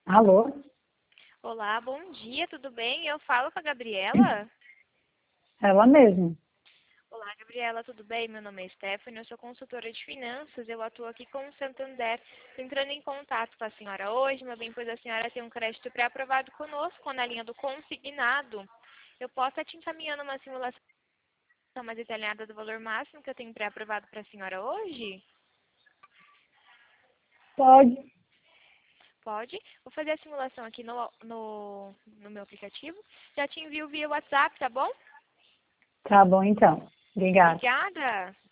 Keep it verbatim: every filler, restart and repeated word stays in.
Alô? Olá, bom dia, tudo bem? Eu falo com a Gabriela. Ela mesma. Olá, Gabriela, tudo bem? Meu nome é Stephanie, eu sou consultora de finanças, eu atuo aqui com o Santander. Tô entrando em contato com a senhora hoje, meu bem, pois a senhora tem um crédito pré-aprovado conosco na linha do consignado. Eu posso estar te encaminhando uma simulação mais detalhada do valor máximo que eu tenho pré-aprovado para a senhora hoje? Pode. Pode. Vou fazer a simulação aqui no, no, no meu aplicativo. Já te envio via WhatsApp, tá bom? Tá bom, então. Obrigada. Obrigada.